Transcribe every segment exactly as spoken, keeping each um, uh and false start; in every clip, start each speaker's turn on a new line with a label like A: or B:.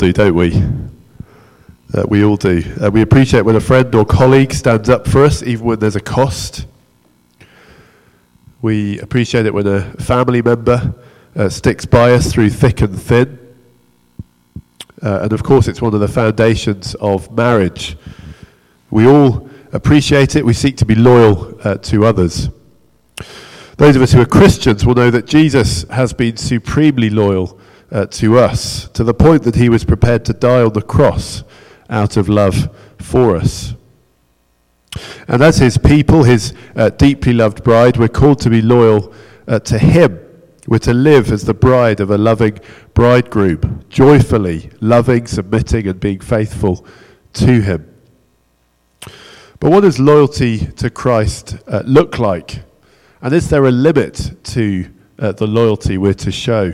A: do, don't we? Uh, we all do. Uh, we appreciate when a friend or colleague stands up for us, even when there's a cost. We appreciate it when a family member uh, sticks by us through thick and thin. Uh, and of course, it's one of the foundations of marriage. We all appreciate it. We seek to be loyal uh, to others. Those of us who are Christians will know that Jesus has been supremely loyal uh, to us, to the point that he was prepared to die on the cross out of love for us. And as his people, his uh, deeply loved bride, we're called to be loyal uh, to him. We're to live as the bride of a loving bridegroom, joyfully loving, submitting, and being faithful to him. But what does loyalty to Christ uh, look like? And is there a limit to uh, the loyalty we're to show?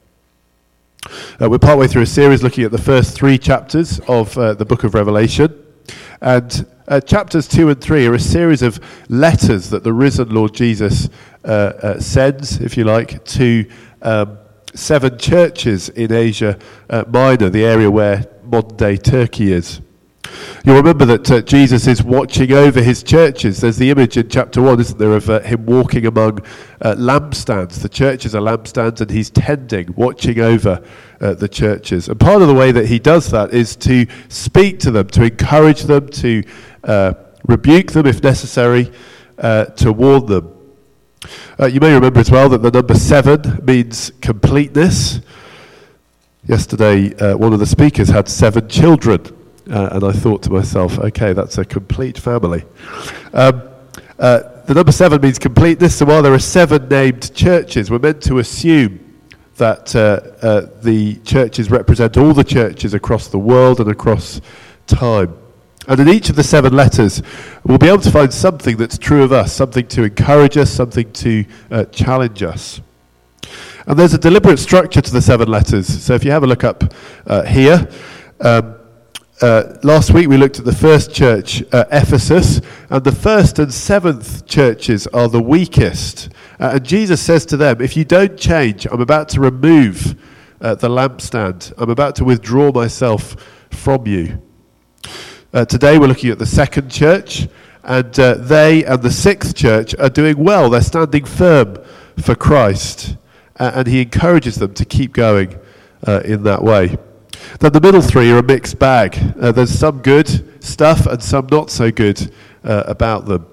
A: Uh, we're partway through a series looking at the first three chapters of uh, the book of Revelation. And uh, chapters two and three are a series of letters that the risen Lord Jesus uh, uh, sends, if you like, to um, seven churches in Asia uh, Minor, the area where modern-day Turkey is. You'll remember that uh, Jesus is watching over his churches. There's the image in chapter one, isn't there, of uh, him walking among uh, lampstands. The churches are lampstands, and he's tending, watching over uh, the churches. And part of the way that he does that is to speak to them, to encourage them, to uh, rebuke them if necessary, uh, to warn them. Uh, you may remember as well that the number seven means completeness. Yesterday, uh, one of the speakers had seven children. Uh, and I thought to myself, okay, that's a complete family. Um, uh, the number seven means completeness, so while there are seven named churches, we're meant to assume that uh, uh, the churches represent all the churches across the world and across time. And in each of the seven letters, we'll be able to find something that's true of us, something to encourage us, something to uh, challenge us. And there's a deliberate structure to the seven letters. So if you have a look up uh, here, um, Uh, last week we looked at the first church, uh, Ephesus, and the first and seventh churches are the weakest. Uh, and Jesus says to them, if you don't change, I'm about to remove uh, the lampstand. I'm about to withdraw myself from you. Uh, today we're looking at the second church, and uh, they and the sixth church are doing well. They're standing firm for Christ, uh, and he encourages them to keep going uh, in that way. Then the middle three are a mixed bag. Uh, there's some good stuff and some not so good uh, about them.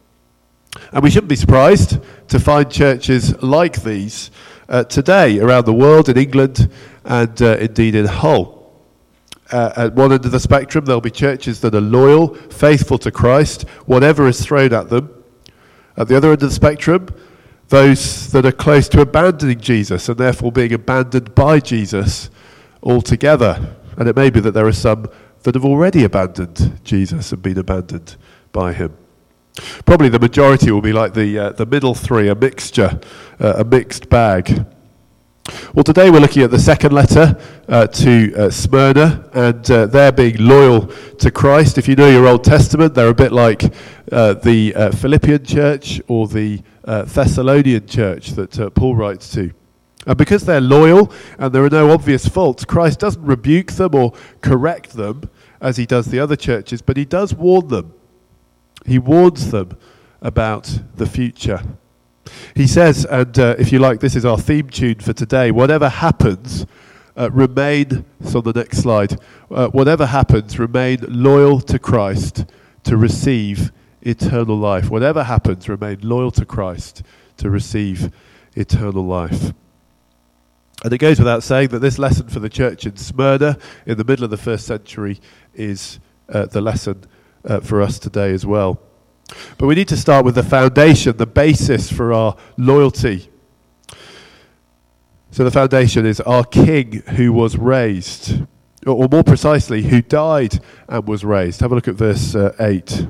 A: And we shouldn't be surprised to find churches like these uh, today around the world, in England and uh, indeed in Hull. Uh, at one end of the spectrum, there'll be churches that are loyal, faithful to Christ, whatever is thrown at them. At the other end of the spectrum, those that are close to abandoning Jesus and therefore being abandoned by Jesus altogether. And it may be that there are some that have already abandoned Jesus and been abandoned by him. Probably the majority will be like the uh, the middle three, a mixture, uh, a mixed bag. Well, today we're looking at the second letter uh, to uh, Smyrna, and uh, they're being loyal to Christ. If you know your Old Testament, they're a bit like uh, the uh, Philippian church or the uh, Thessalonian church that uh, Paul writes to. And because they're loyal and there are no obvious faults, Christ doesn't rebuke them or correct them as he does the other churches, but he does warn them. He warns them about the future. He says, and uh, if you like, this is our theme tune for today, whatever happens, uh, remain, it's on the next slide, uh, whatever happens, remain loyal to Christ to receive eternal life. Whatever happens, remain loyal to Christ to receive eternal life. And it goes without saying that this lesson for the church in Smyrna in the middle of the first century is uh, the lesson uh, for us today as well. But we need to start with the foundation, the basis for our loyalty. So the foundation is our King who was raised, or more precisely, who died and was raised. Have a look at verse uh, eight.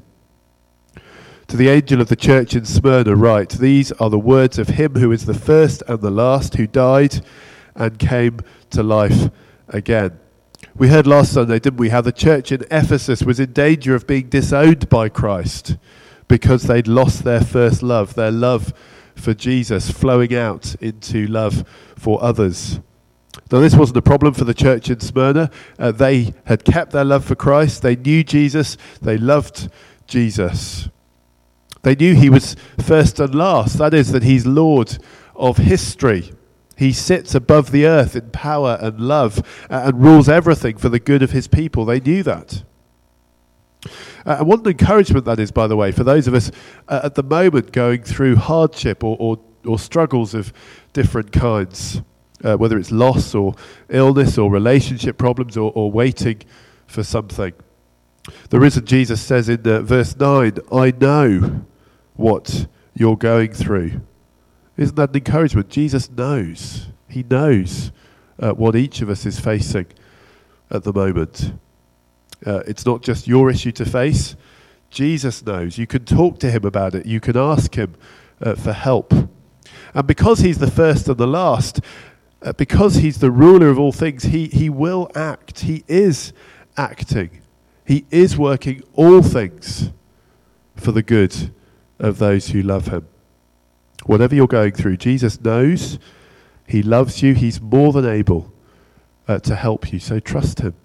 A: To the angel of the church in Smyrna write, these are the words of him who is the first and the last, who died and came to life again. We heard last Sunday, didn't we, how the church in Ephesus was in danger of being disowned by Christ because they'd lost their first love, their love for Jesus, flowing out into love for others. Now, this wasn't a problem for the church in Smyrna. Uh, they had kept their love for Christ. They knew Jesus. They loved Jesus. They knew he was first and last. That is, that he's Lord of history. He sits above the earth in power and love uh, and rules everything for the good of his people. They knew that. Uh, and what an encouragement that is, by the way, for those of us uh, at the moment going through hardship or, or, or struggles of different kinds, uh, whether it's loss or illness or relationship problems or, or waiting for something. The risen Jesus says in uh, verse nine, I know what you're going through. Isn't that an encouragement? Jesus knows. He knows uh, what each of us is facing at the moment. Uh, it's not just your issue to face. Jesus knows. You can talk to him about it. You can ask him uh, for help. And because he's the first and the last, uh, because he's the ruler of all things, he, he will act. He is acting. He is working all things for the good of those who love him. Whatever you're going through, Jesus knows. He loves you. He's more than able uh, to help you. So trust him.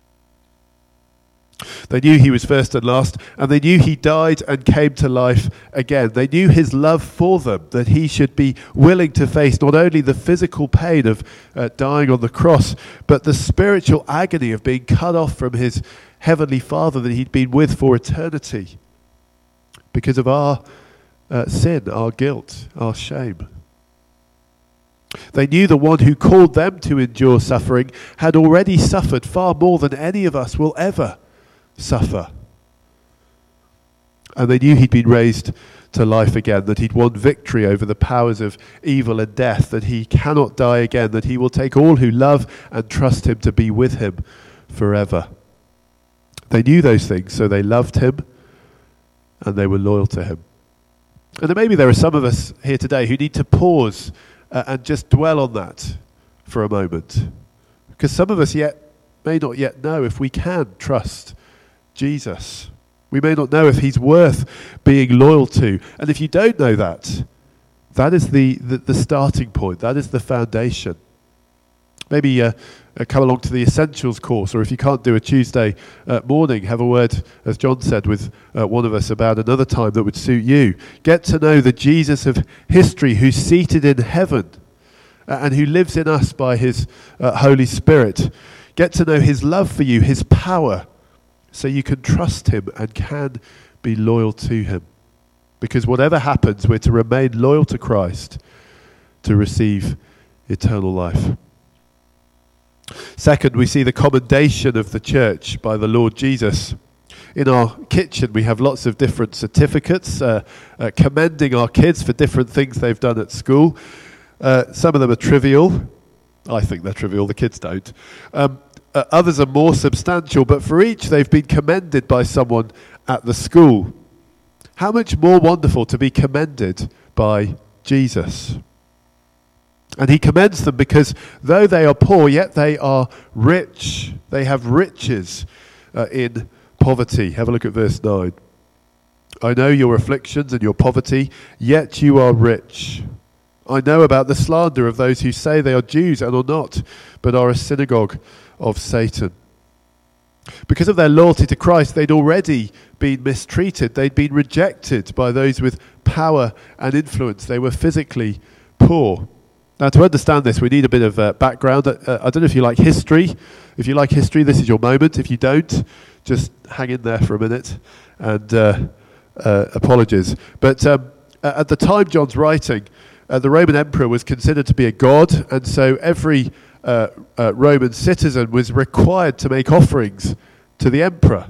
A: They knew he was first and last, and they knew he died and came to life again. They knew his love for them, that he should be willing to face not only the physical pain of uh, dying on the cross, but the spiritual agony of being cut off from his heavenly Father that he'd been with for eternity because of our uh, sin, our guilt, our shame. They knew the one who called them to endure suffering had already suffered far more than any of us will ever suffer. And they knew he'd been raised to life again, that he'd won victory over the powers of evil and death, that he cannot die again, that he will take all who love and trust him to be with him forever. They knew those things, so they loved him and they were loyal to him. And then maybe there are some of us here today who need to pause uh, and just dwell on that for a moment. Because some of us yet may not yet know if we can trust Jesus. We may not know if he's worth being loyal to. And if you don't know that, that is the, the, the starting point. That is the foundation. Maybe uh, uh, come along to the Essentials course, or if you can't do a Tuesday uh, morning, have a word, as John said, with uh, one of us about another time that would suit you. Get to know the Jesus of history who's seated in heaven uh, and who lives in us by his uh, Holy Spirit. Get to know his love for you, his power, so you can trust him and can be loyal to him. Because whatever happens, we're to remain loyal to Christ to receive eternal life. Second, we see the commendation of the church by the Lord Jesus. In our kitchen, we have lots of different certificates uh, uh, commending our kids for different things they've done at school. Uh, some of them are trivial. I think they're trivial, the kids don't. Um, Uh, others are more substantial, but for each they've been commended by someone at the school. How much more wonderful to be commended by Jesus. And he commends them because though they are poor, yet they are rich. They have riches uh, in poverty. Have a look at verse nine. I know your afflictions and your poverty, yet you are rich. I know about the slander of those who say they are Jews and are not, but are a synagogue of Satan. Because of their loyalty to Christ, they'd already been mistreated. They'd been rejected by those with power and influence. They were physically poor. Now, to understand this, we need a bit of uh, background. Uh, I don't know if you like history. If you like history, this is your moment. If you don't, just hang in there for a minute. And uh, uh, apologies. But um, at the time John's writing, uh, the Roman emperor was considered to be a god, and so every Uh, uh, Roman citizen was required to make offerings to the emperor.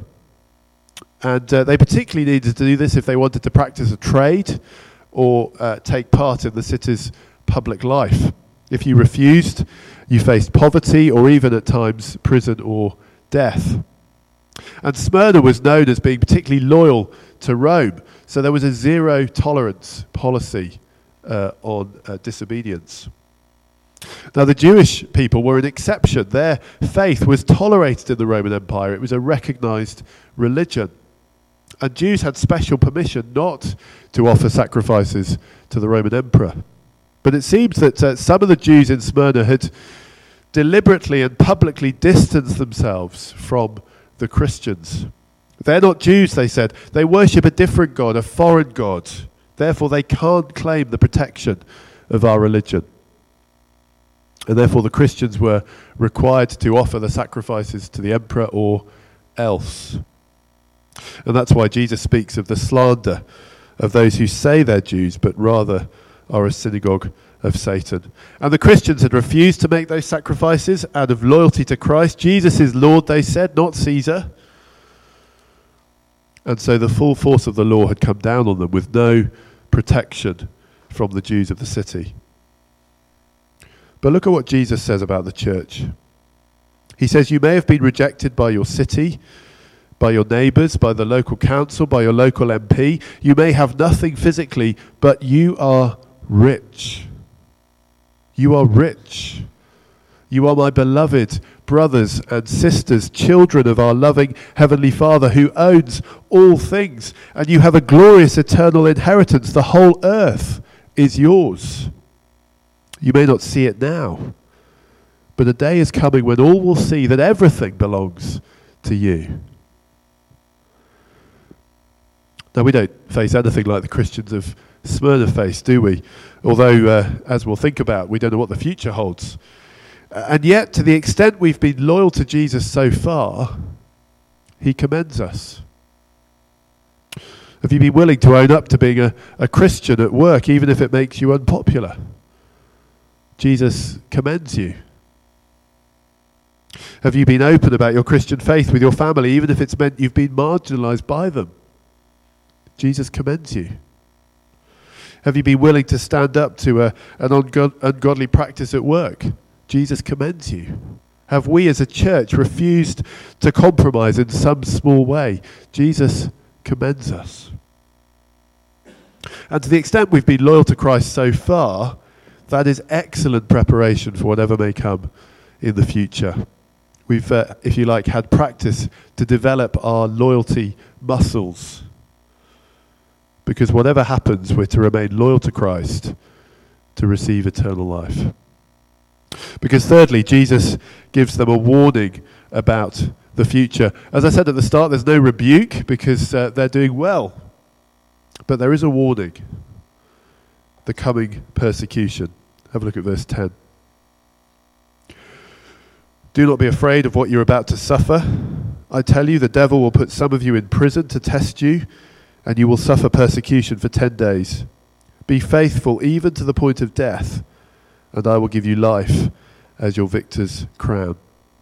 A: And uh, they particularly needed to do this if they wanted to practice a trade or uh, take part in the city's public life. If you refused, you faced poverty or even at times prison or death. And Smyrna was known as being particularly loyal to Rome, so there was a zero tolerance policy uh, on uh, disobedience. Now, the Jewish people were an exception. Their faith was tolerated in the Roman Empire. It was a recognized religion. And Jews had special permission not to offer sacrifices to the Roman emperor. But it seems that uh, some of the Jews in Smyrna had deliberately and publicly distance themselves from the Christians. They're not Jews, they said. They worship a different God, a foreign God. Therefore, they can't claim the protection of our religion. And therefore, the Christians were required to offer the sacrifices to the emperor or else. And that's why Jesus speaks of the slander of those who say they're Jews, but rather are a synagogue of Satan. And the Christians had refused to make those sacrifices out of loyalty to Christ. Jesus is Lord, they said, not Caesar. And so the full force of the law had come down on them with no protection from the Jews of the city. But look at what Jesus says about the church. He says, you may have been rejected by your city, by your neighbours, by the local council, by your local M P. You may have nothing physically, but you are rich. You are rich. You are my beloved brothers and sisters, children of our loving Heavenly Father who owns all things. And you have a glorious eternal inheritance. The whole earth is yours. You may not see it now, but a day is coming when all will see that everything belongs to you. Now, we don't face anything like the Christians of Smyrna faced, do we? Although, uh, as we'll think about, we don't know what the future holds. Uh, and yet, to the extent we've been loyal to Jesus so far, he commends us. Have you been willing to own up to being a, a Christian at work, even if it makes you unpopular? Jesus commends you. Have you been open about your Christian faith with your family, even if it's meant you've been marginalised by them? Jesus commends you. Have you been willing to stand up to a, an ungod- ungodly practice at work? Jesus commends you. Have we as a church refused to compromise in some small way? Jesus commends us. And to the extent we've been loyal to Christ so far, that is excellent preparation for whatever may come in the future. We've, uh, if you like, had practice to develop our loyalty muscles. Because whatever happens, we're to remain loyal to Christ to receive eternal life. Because thirdly, Jesus gives them a warning about the future. As I said at the start, there's no rebuke because uh, they're doing well. But there is a warning. The coming persecution. Have a look at verse ten. Do not be afraid of what you're about to suffer. I tell you, the devil will put some of you in prison to test you, and you will suffer persecution for ten days. Be faithful even to the point of death, and I will give you life as your victor's crown.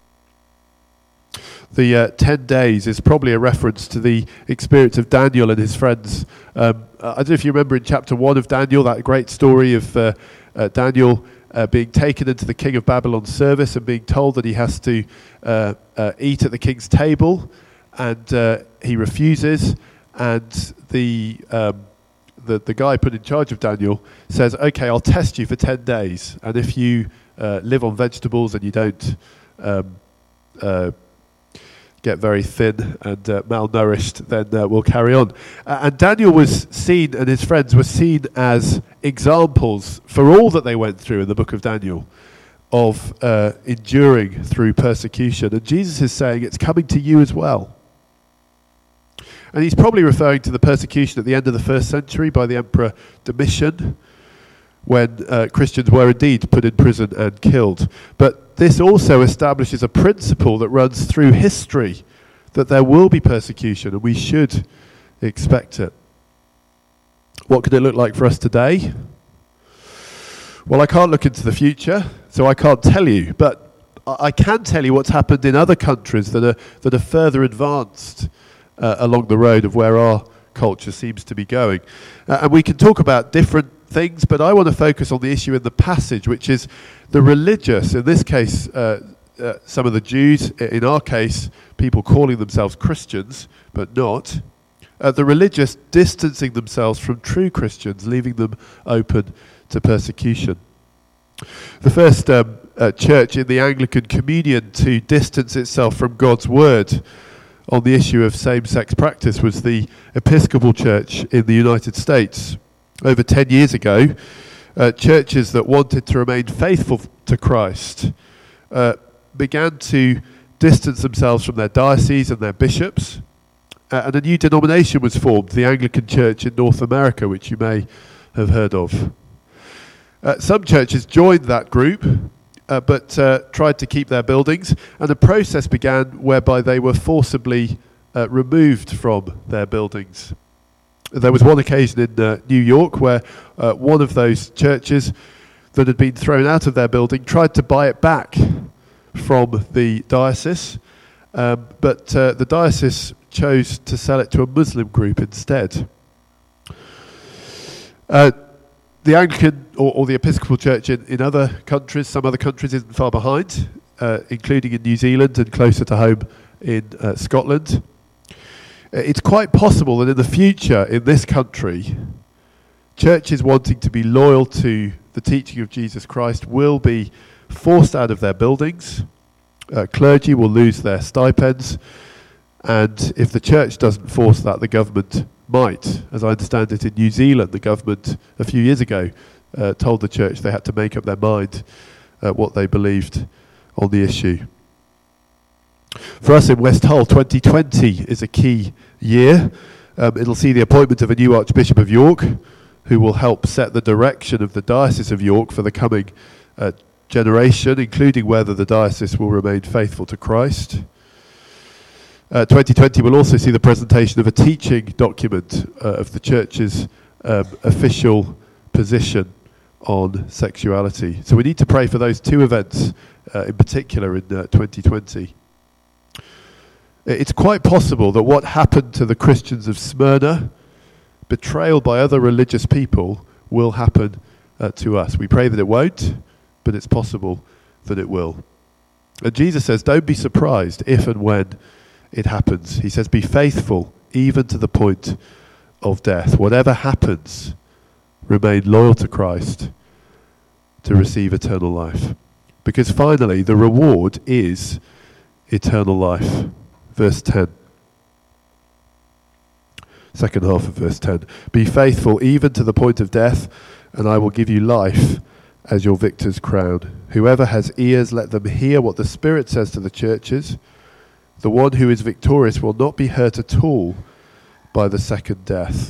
A: The uh, ten days is probably a reference to the experience of Daniel and his friends. Um, I don't know if you remember in chapter one of Daniel, that great story of uh, uh, Daniel uh, being taken into the king of Babylon's service and being told that he has to uh, uh, eat at the king's table, and uh, he refuses, and the, um, the the guy put in charge of Daniel says, okay, I'll test you for ten days, and if you uh, live on vegetables and you don't um, uh, get very thin and uh, malnourished, then uh, we'll carry on. Uh, and Daniel was seen, and his friends were seen as examples for all that they went through in the book of Daniel of uh, enduring through persecution. And Jesus is saying it's coming to you as well. And he's probably referring to the persecution at the end of the first century by the Emperor Domitian, when uh, Christians were indeed put in prison and killed. But this also establishes a principle that runs through history, that there will be persecution, and we should expect it. What could it look like for us today? Well, I can't look into the future, so I can't tell you, but I can tell you what's happened in other countries that are that are further advanced uh, along the road of where our culture seems to be going. Uh, and we can talk about different things, but I want to focus on the issue in the passage, which is the religious, in this case, uh, uh, some of the Jews, in our case, people calling themselves Christians, but not, uh, the religious distancing themselves from true Christians, leaving them open to persecution. The first um, uh, church in the Anglican Communion to distance itself from God's word on the issue of same-sex practice was the Episcopal Church in the United States. Over ten years ago, uh, churches that wanted to remain faithful to Christ uh, began to distance themselves from their diocese and their bishops, uh, and a new denomination was formed, the Anglican Church in North America, which you may have heard of. Uh, some churches joined that group, uh, but uh, tried to keep their buildings, and a process began whereby they were forcibly uh, removed from their buildings. There was one occasion in uh, New York where uh, one of those churches that had been thrown out of their building tried to buy it back from the diocese, um, but uh, the diocese chose to sell it to a Muslim group instead. Uh, the Anglican or, or the Episcopal Church in, in other countries, some other countries, isn't far behind, uh, including in New Zealand and closer to home in uh, Scotland. It's quite possible that in the future in this country, churches wanting to be loyal to the teaching of Jesus Christ will be forced out of their buildings. Uh, clergy will lose their stipends, and if the church doesn't force that, the government might. As I understand it, in New Zealand, the government a few years ago uh, told the church they had to make up their mind uh, what they believed on the issue. For us in West Hull, twenty twenty is a key year. Um, it'll see the appointment of a new Archbishop of York, who will help set the direction of the Diocese of York for the coming uh, generation, including whether the diocese will remain faithful to Christ. Uh, twenty twenty will also see the presentation of a teaching document uh, of the Church's um, official position on sexuality. So we need to pray for those two events uh, in particular in uh, twenty twenty. It's quite possible that what happened to the Christians of Smyrna, betrayal by other religious people, will happen uh, to us. We pray that it won't, but it's possible that it will. And Jesus says, don't be surprised if and when it happens. He says, be faithful even to the point of death. Whatever happens, remain loyal to Christ to receive eternal life. Because finally, the reward is eternal life. Verse ten. Second half of verse ten. Be faithful even to the point of death, and I will give you life as your victor's crown. Whoever has ears, let them hear what the Spirit says to the churches. The one who is victorious will not be hurt at all by the second death.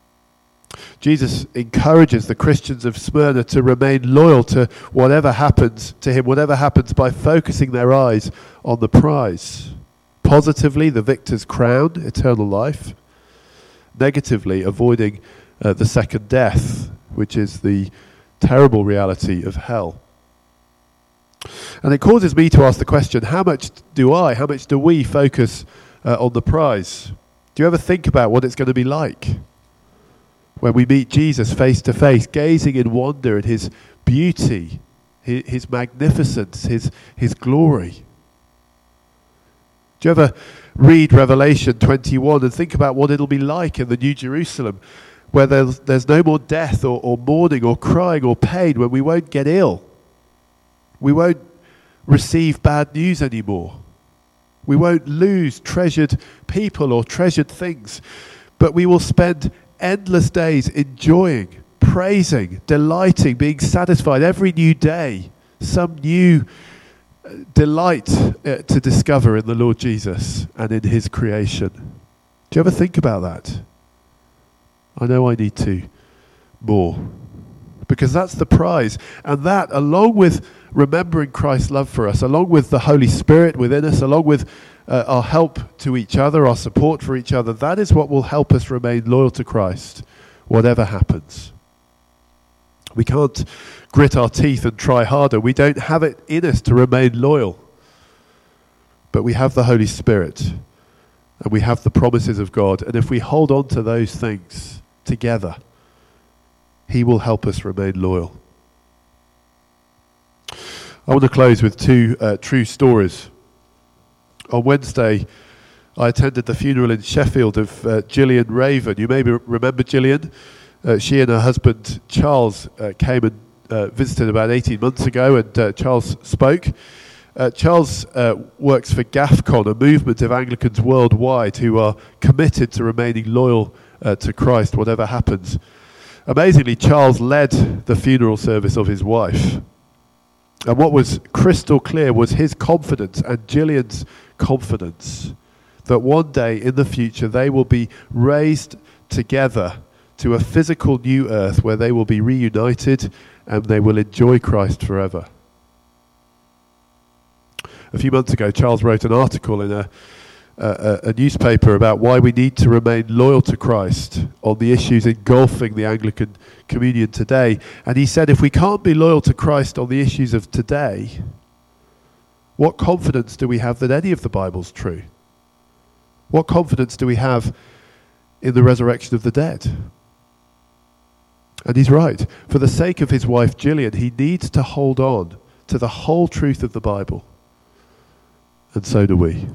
A: Jesus encourages the Christians of Smyrna to remain loyal to whatever happens to him, whatever happens, by focusing their eyes on the prize. Positively, the victor's crown, eternal life. Negatively, avoiding uh, the second death, which is the terrible reality of hell. And it causes me to ask the question, how much do I, how much do we focus uh, on the prize? Do you ever think about what it's going to be like when we meet Jesus face to face, gazing in wonder at his beauty, his, his magnificence, his, his glory? Do you ever read Revelation twenty-one and think about what it'll be like in the New Jerusalem, where there's, there's no more death or, or mourning or crying or pain, when we won't get ill? We won't receive bad news anymore. We won't lose treasured people or treasured things, but we will spend endless days enjoying, praising, delighting, being satisfied every new day, some new delight uh, to discover in the Lord Jesus and in his creation. Do you ever think about that? I know I need to more, because that's the prize. And that, along with remembering Christ's love for us, along with the Holy Spirit within us, along with uh, our help to each other, our support for each other, that is what will help us remain loyal to Christ, whatever happens. We can't grit our teeth and try harder. We don't have it in us to remain loyal. But we have the Holy Spirit, and we have the promises of God. And if we hold on to those things together, he will help us remain loyal. I want to close with two uh, true stories. On Wednesday, I attended the funeral in Sheffield of uh, Gillian Raven. You may remember Gillian. Uh, she and her husband Charles uh, came and uh, visited about eighteen months ago, and uh, Charles spoke. Uh, Charles uh, works for GAFCON, a movement of Anglicans worldwide who are committed to remaining loyal uh, to Christ, whatever happens. Amazingly, Charles led the funeral service of his wife. And what was crystal clear was his confidence and Gillian's confidence that one day in the future they will be raised together to a physical new earth where they will be reunited and they will enjoy Christ forever. A few months ago, Charles wrote an article in a, a, a newspaper about why we need to remain loyal to Christ on the issues engulfing the Anglican Communion today. And he said, if we can't be loyal to Christ on the issues of today, what confidence do we have that any of the Bible's true? What confidence do we have in the resurrection of the dead? And he's right. For the sake of his wife Gillian, he needs to hold on to the whole truth of the Bible. And so do we.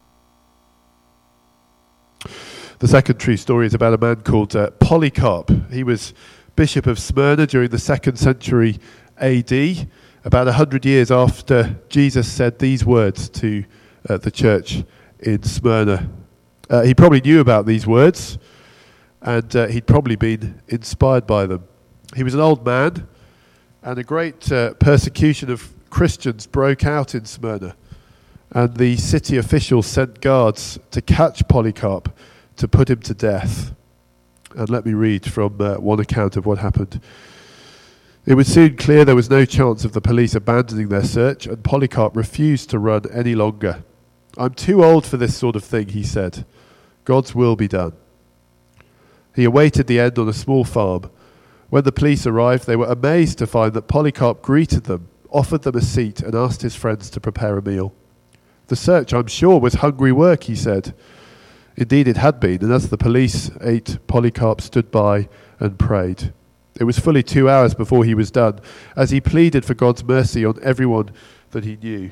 A: The second true story is about a man called uh, Polycarp. He was Bishop of Smyrna during the second century A D, about a hundred years after Jesus said these words to uh, the church in Smyrna. Uh, he probably knew about these words, and uh, he'd probably been inspired by them. He was an old man, and a great uh, persecution of Christians broke out in Smyrna. And the city officials sent guards to catch Polycarp, to put him to death. And let me read from uh, one account of what happened. It was soon clear there was no chance of the police abandoning their search, and Polycarp refused to run any longer. I'm too old for this sort of thing, he said. God's will be done. He awaited the end on a small farm. When the police arrived, they were amazed to find that Polycarp greeted them, offered them a seat, and asked his friends to prepare a meal. The search, I'm sure, was hungry work, he said. Indeed it had been, and as the police ate, Polycarp stood by and prayed. It was fully two hours before he was done, as he pleaded for God's mercy on everyone that he knew.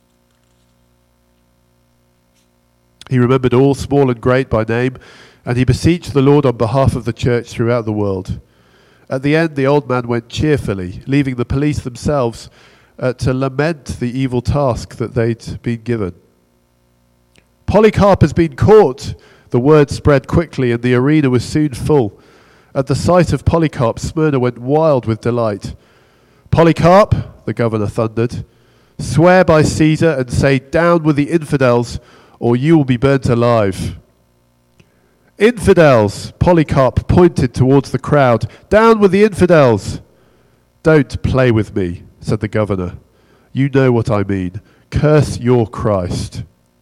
A: He remembered all, small and great, by name, and he beseeched the Lord on behalf of the church throughout the world. At the end, the old man went cheerfully, leaving the police themselves Uh, to lament the evil task that they'd been given. Polycarp has been caught! The word spread quickly and the arena was soon full. At the sight of Polycarp, Smyrna went wild with delight. Polycarp, the governor thundered, swear by Caesar and say, down with the infidels, or you will be burnt alive. Infidels! Polycarp pointed towards the crowd. Down with the infidels! Don't play with me, said the governor. You know what I mean. Curse your Christ.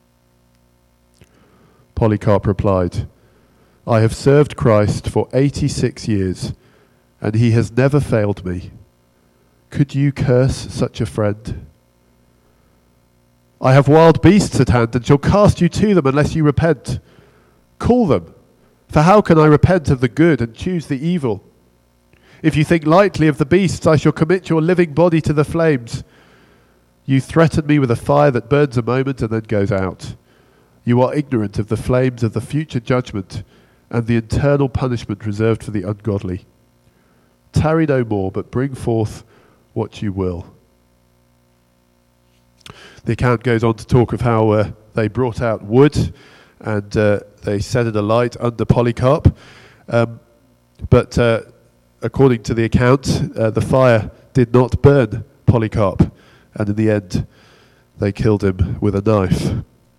A: Polycarp replied, I have served Christ for eighty-six years, and he has never failed me. Could you curse such a friend? I have wild beasts at hand, and shall cast you to them unless you repent. Call them, for how can I repent of the good and choose the evil? If you think lightly of the beasts, I shall commit your living body to the flames. You threaten me with a fire that burns a moment and then goes out. You are ignorant of the flames of the future judgment and the eternal punishment reserved for the ungodly. Tarry no more, but bring forth what you will. The account goes on to talk of how uh, they brought out wood and uh, they set it alight under Polycarp. Um, but uh, according to the account, uh, the fire did not burn Polycarp, and in the end, they killed him with a knife.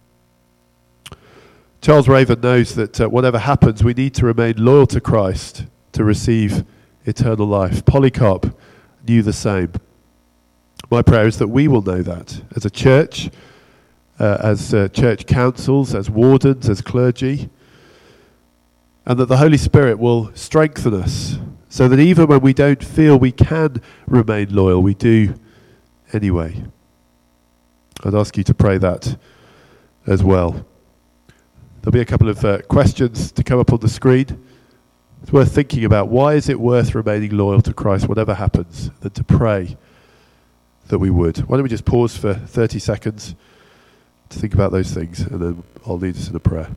A: Charles Raven knows that uh, whatever happens, we need to remain loyal to Christ to receive eternal life. Polycarp knew the same. My prayer is that we will know that as a church, uh, as uh, church councils, as wardens, as clergy, and that the Holy Spirit will strengthen us so that even when we don't feel we can remain loyal, we do anyway. I'd ask you to pray that as well. There'll be a couple of uh, questions to come up on the screen. It's worth thinking about. Why is it worth remaining loyal to Christ, whatever happens, than to pray that we would? Why don't we just pause for thirty seconds to think about those things, and then I'll lead us in a prayer.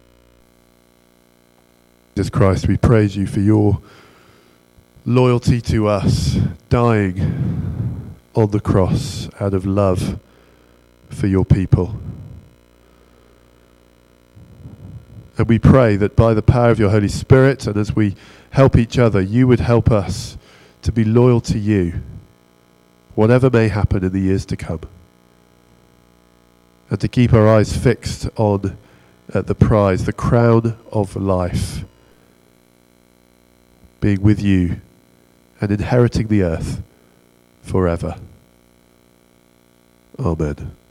A: Jesus Christ, we praise you for your loyalty to us, dying on the cross out of love for your people. And we pray that by the power of your Holy Spirit, and as we help each other, you would help us to be loyal to you whatever may happen in the years to come. And to keep our eyes fixed on uh, the prize, the crown of life, being with you and inheriting the earth forever. Amen.